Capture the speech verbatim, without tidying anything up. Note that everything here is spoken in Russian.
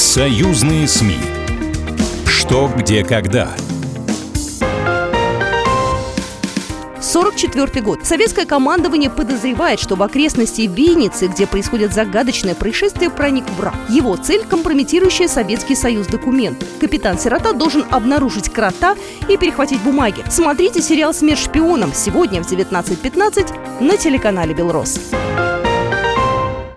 Союзные СМИ. Что, где, когда. сорок четвёртый год. Советское командование подозревает, что в окрестности Винницы, где происходит загадочное происшествие, проник враг. Его цель – компрометирующая Советский Союз документ. Капитан-сирота должен обнаружить крота и перехватить бумаги. Смотрите сериал «Смерть шпионам» сегодня в девятнадцать пятнадцать на телеканале «Белрос».